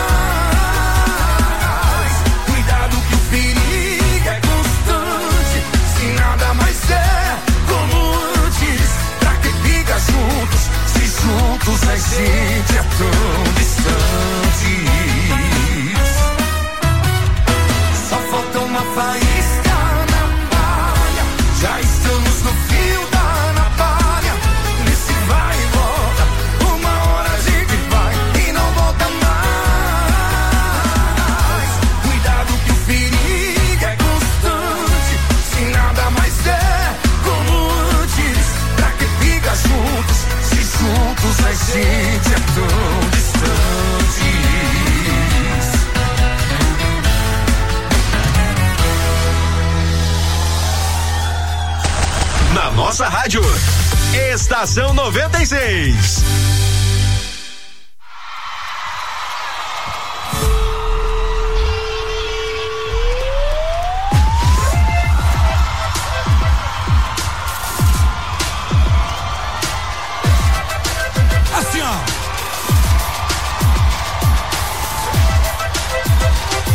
mais. Cuidado que o perigo é constante. Se nada mais é como antes. Pra que fica juntos, se juntos a gente é tão distante. Só falta uma faísca na palha. Já estamos no fio da navalha. Nesse vai e volta, uma hora a gente vai e não volta mais. Cuidado que o perigo é constante. Se nada mais é como antes. Pra que fica juntos, se juntos a gente é tão distante. Na nossa rádio, Estação noventa e seis. Assim, ó.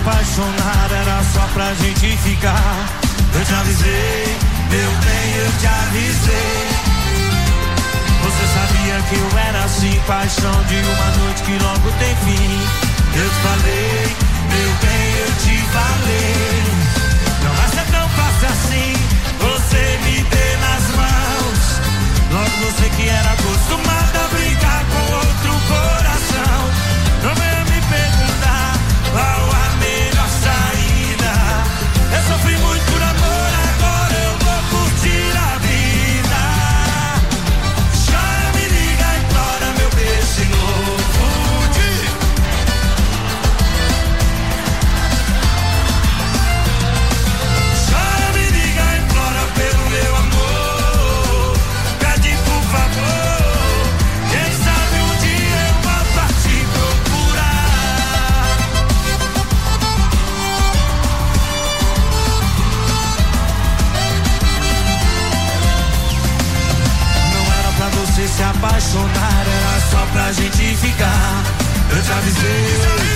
apaixonar era só pra gente ficar. Eu te avisei, meu bem, eu te avisei. Você sabia que eu era assim, paixão de uma noite que logo tem fim. Eu te falei, meu bem, eu te falei. Não vai ser tão fácil assim, você me dê nas mãos. Logo você que era acostumada a brincar com outro coração. Não venha me perguntar qual a melhor saída. Eu sofri muito por amor, agora eu vou curtir a vida. Chora, me liga, implora meu beijo de novo. Chora, me liga, implora pelo meu amor. Pede por favor, quem sabe um dia eu volto a te procurar. Não era pra você se apaixonar, era só pra gente ficar. Eu te avisei.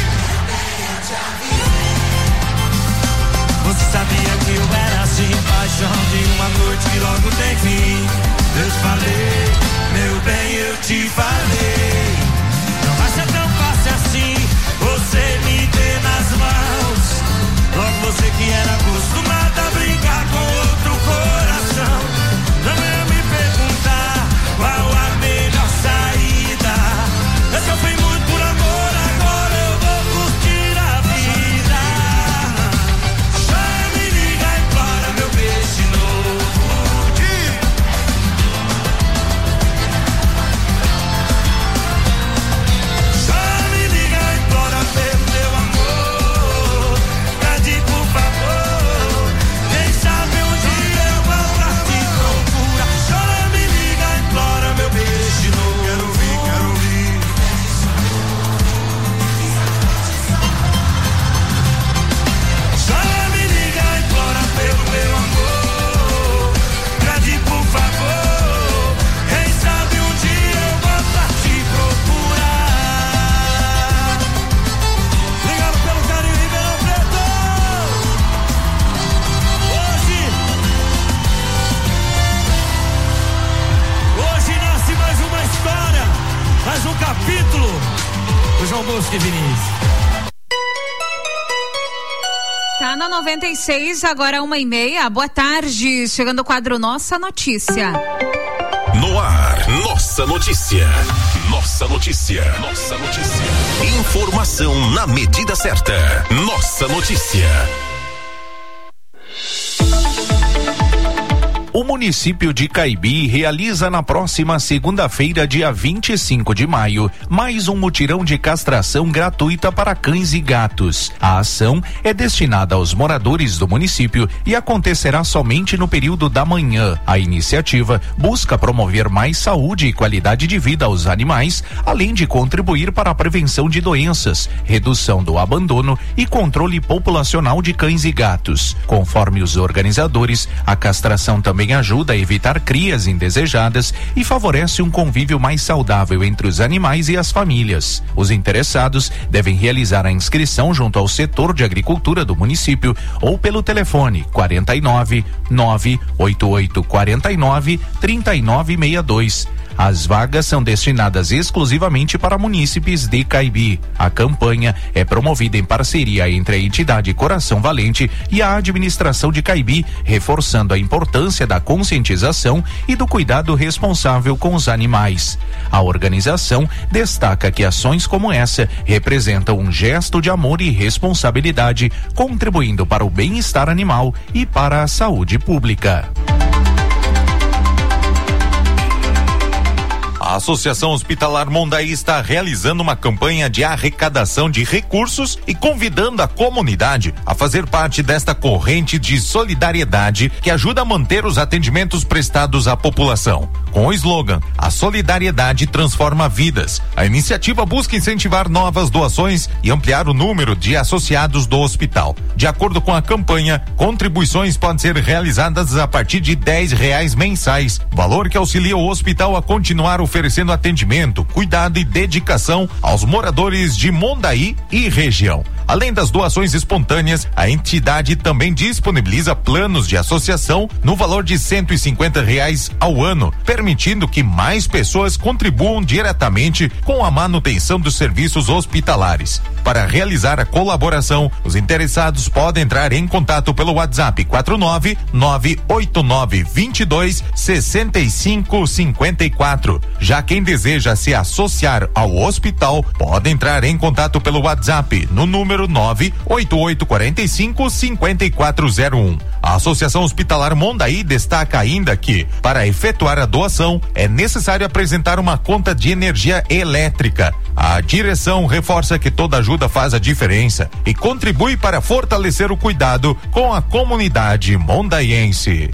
Você sabia que eu era assim, paixão de uma noite que logo tem fim. Eu te falei, meu bem, eu te falei. Não vai ser tão fácil assim, você me dê nas mãos. Logo você que era acostumada a brincar com outro coração. Não venha me perguntar qual a melhor saída. Eu sofri muito por amor, agora eu vou curtir a vida. Chora, me liga, implora meu beijo de novo. Chora, me liga, implora pelo meu amor. Pede por favor, quem sabe um dia eu volto a te procurar. Chora, me liga, implora meu beijo de novo. Quero ouvir, quero ouvir. Chora, me liga, implora pelo meu amor. Pede por favor, quem sabe um dia eu volto a te procurar. Obrigado pelo carinho, Ribeirão Preto. Hoje, hoje nasce mais uma história, mais um capítulo do João Bosco e Vinícius. Tá na noventa e seis, agora uma e meia. Boa tarde. Chegando o quadro Nossa Notícia. No ar, Nossa Notícia. Nossa Notícia. Nossa Notícia. Informação na medida certa. Nossa Notícia. O município de Caibi realiza na próxima segunda-feira, dia vinte e cinco de maio, mais um mutirão de castração gratuita para cães e gatos. A ação é destinada aos moradores do município e acontecerá somente no período da manhã. A iniciativa busca promover mais saúde e qualidade de vida aos animais, além de contribuir para a prevenção de doenças, redução do abandono e controle populacional de cães e gatos. Conforme os organizadores, a castração também ajuda a evitar crias indesejadas e favorece um convívio mais saudável entre os animais e as famílias. Os interessados devem realizar a inscrição junto ao setor de agricultura do município ou pelo telefone quarenta e nove, nove oito oito quarenta e nove, trinta e nove sessenta e dois. As vagas são destinadas exclusivamente para munícipes de Caibi. A campanha é promovida em parceria entre a entidade Coração Valente e a administração de Caibi, reforçando a importância da conscientização e do cuidado responsável com os animais. A organização destaca que ações como essa representam um gesto de amor e responsabilidade, contribuindo para o bem-estar animal e para a saúde pública. A Associação Hospitalar Mondaí está realizando uma campanha de arrecadação de recursos e convidando a comunidade a fazer parte desta corrente de solidariedade que ajuda a manter os atendimentos prestados à população. Com o slogan "A solidariedade transforma vidas", a iniciativa busca incentivar novas doações e ampliar o número de associados do hospital. De acordo com a campanha, contribuições podem ser realizadas a partir de dez reais mensais, valor que auxilia o hospital a continuar oferecendo atendimento, cuidado e dedicação aos moradores de Mondaí e região. Além das doações espontâneas, a entidade também disponibiliza planos de associação no valor de cento e cinquenta reais ao ano, permitindo que mais pessoas contribuam diretamente com a manutenção dos serviços hospitalares. Para realizar a colaboração, os interessados podem entrar em contato pelo WhatsApp quatro nove nove oito nove dois dois seis cinco cinco quatro. Já quem deseja se associar ao hospital pode entrar em contato pelo WhatsApp no número nove oito oito quatro cinco cinco quatro zero um. A Associação Hospitalar Mondaí destaca ainda que, para efetuar a doação, é necessário apresentar uma conta de energia elétrica. A direção reforça que toda ajuda faz a diferença e contribui para fortalecer o cuidado com a comunidade mondaiense.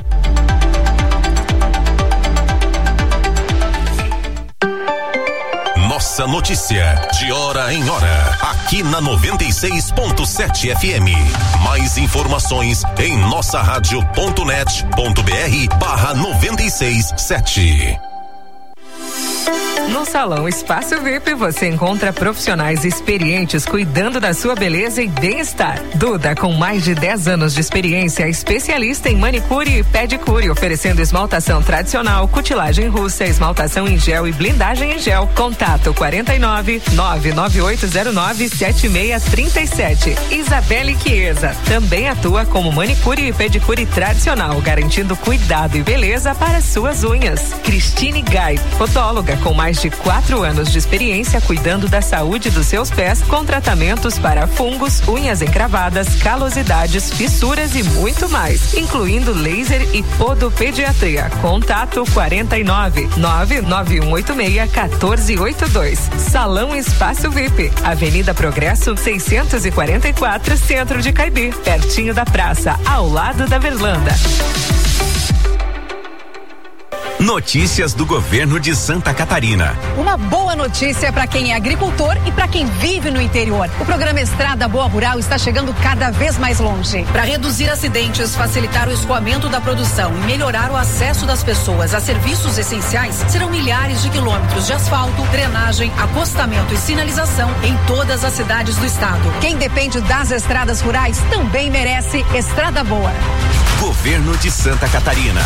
Nossa notícia, de hora em hora, aqui na noventa e seis ponto sete F M. Mais informações em nossa rádio ponto net ponto br barra noventa e seis sete. No Salão Espaço V I P você encontra profissionais experientes cuidando da sua beleza e bem-estar. Duda, com mais de dez anos de experiência, especialista em manicure e pedicure, oferecendo esmaltação tradicional, cutilagem russa, esmaltação em gel e blindagem em gel. Contato quarenta e nove, nove nove oito zero nove, sete seis três sete. Isabelle Chiesa também atua como manicure e pedicure tradicional, garantindo cuidado e beleza para suas unhas. Cristine Gai, podóloga com mais de quatro anos de experiência cuidando da saúde dos seus pés, com tratamentos para fungos, unhas encravadas, calosidades, fissuras e muito mais, incluindo laser e podopediatria. Contato quarenta e nove, nove nove um oito seis, um quatro oito dois. Salão Espaço V I P, Avenida Progresso seiscentos e quarenta e quatro, Centro de Caibi, pertinho da praça, ao lado da Verlanda. Notícias do governo de Santa Catarina. Uma boa notícia para quem é agricultor e para quem vive no interior. O programa Estrada Boa Rural está chegando cada vez mais longe. Para reduzir acidentes, facilitar o escoamento da produção e melhorar o acesso das pessoas a serviços essenciais, serão milhares de quilômetros de asfalto, drenagem, acostamento e sinalização em todas as cidades do estado. Quem depende das estradas rurais também merece Estrada Boa. Governo de Santa Catarina.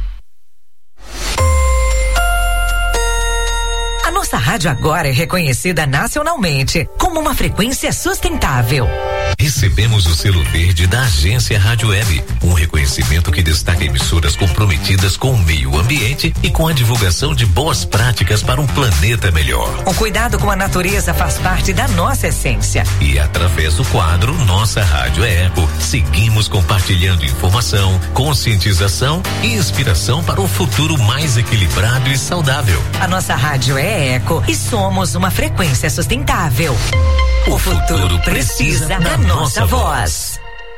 A nossa rádio agora é reconhecida nacionalmente como uma frequência sustentável. Recebemos o selo verde da Agência Rádio Web, um reconhecimento que destaca emissoras comprometidas com o meio ambiente e com a divulgação de boas práticas para um planeta melhor. O cuidado com a natureza faz parte da nossa essência. E através do quadro Nossa Rádio é Eco, seguimos compartilhando informação, conscientização e inspiração para um futuro mais equilibrado e saudável. A nossa rádio é Eco e somos uma frequência sustentável. O, o futuro, futuro precisa da, da nossa voz.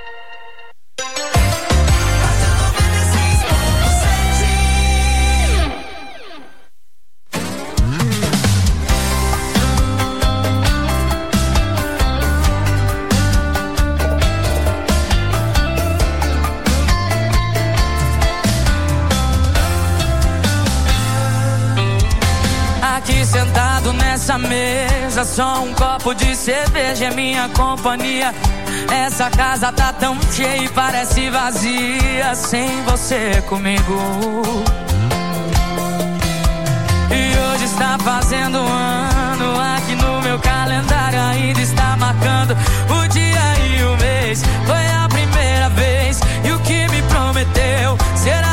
Aqui sentado nessa mesa, só um copo de cerveja é minha companhia. Essa casa tá tão cheia e parece vazia sem você comigo. E hoje está fazendo um ano, aqui no meu calendário ainda está marcando o dia e o mês. Foi a primeira vez e o que me prometeu será